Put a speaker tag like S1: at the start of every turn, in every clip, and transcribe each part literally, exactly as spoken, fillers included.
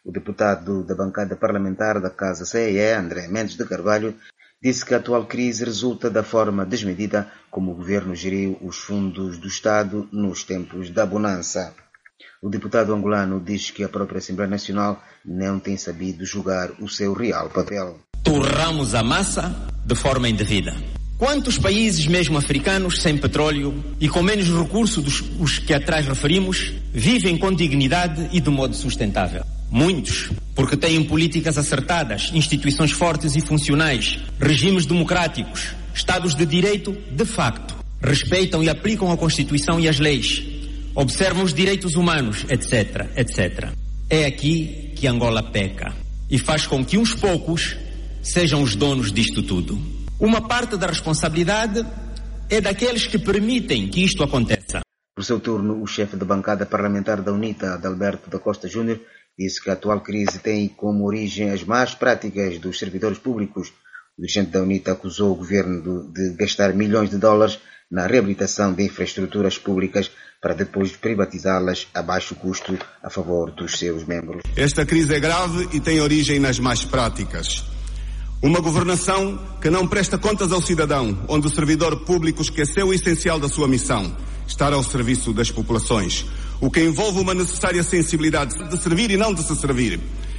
S1: O deputado da bancada parlamentar da Casa C E E, André Mendes de Carvalho, disse que a atual crise resulta da forma desmedida como o governo geriu os fundos do Estado nos tempos da bonança. O deputado angolano diz que a própria Assembleia Nacional não tem sabido jogar o seu real papel.
S2: Torramos a massa de forma indevida. Quantos países, mesmo africanos, sem petróleo e com menos recursos dos os que atrás referimos, vivem com dignidade e de modo sustentável? Muitos, porque têm políticas acertadas, instituições fortes e funcionais, regimes democráticos, estados de direito de facto, respeitam e aplicam a Constituição e as leis, observam os direitos humanos, etc, etcétera. É aqui que Angola peca e faz com que uns poucos sejam os donos disto tudo. Uma parte da responsabilidade é daqueles que permitem que isto aconteça.
S1: Por seu turno, o chefe da bancada parlamentar da UNITA, Adalberto da Costa Júnior, disse que a atual crise tem como origem as más práticas dos servidores públicos. O dirigente da UNITA acusou o governo de gastar milhões de dólares na reabilitação de infraestruturas públicas para depois privatizá-las a baixo custo a favor dos seus membros.
S3: Esta crise é grave e tem origem nas más práticas. Uma governação que não presta contas ao cidadão, onde o servidor público esqueceu o essencial da sua missão, estar ao serviço das populações, o que envolve uma necessária sensibilidade de servir e não de se servir,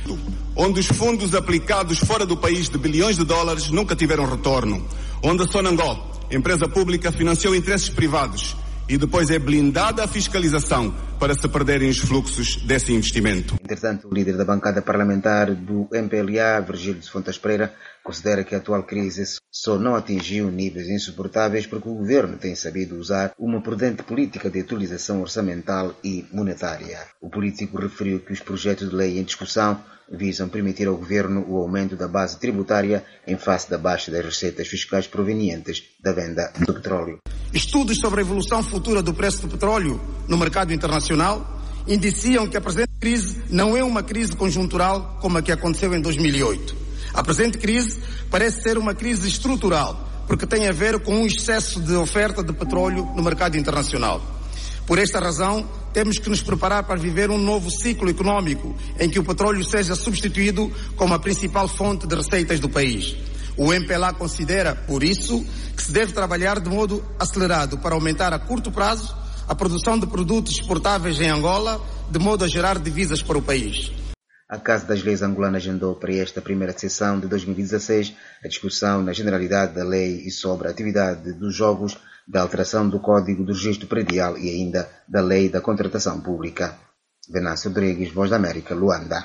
S3: onde os fundos aplicados fora do país de bilhões de dólares nunca tiveram retorno, onde a Sonangol, empresa pública, financiou interesses privados e depois é blindada a fiscalização para se perderem os fluxos desse investimento.
S1: Entretanto, o líder da bancada parlamentar do M P L A, Virgílio de Fontes Pereira, considera que a atual crise só não atingiu níveis insuportáveis porque o governo tem sabido usar uma prudente política de utilização orçamental e monetária. O político referiu que os projetos de lei em discussão visam permitir ao governo o aumento da base tributária em face da baixa das receitas fiscais provenientes da venda do petróleo.
S4: Estudos sobre a evolução futura do preço do petróleo no mercado internacional indiciam que a presente crise não é uma crise conjuntural como a que aconteceu em dois mil e oito. A presente crise parece ser uma crise estrutural, porque tem a ver com um excesso de oferta de petróleo no mercado internacional. Por esta razão, temos que nos preparar para viver um novo ciclo econômico em que o petróleo seja substituído como a principal fonte de receitas do país. O M P L A considera, por isso, que se deve trabalhar de modo acelerado para aumentar a curto prazo a produção de produtos exportáveis em Angola, de modo a gerar divisas para o país.
S1: A Casa das Leis angolana agendou para esta primeira sessão de dois mil e dezasseis a discussão na generalidade da lei e sobre a atividade dos jogos, da alteração do Código do Registro Predial e ainda da lei da contratação pública. Venâncio Rodrigues, Voz da América, Luanda.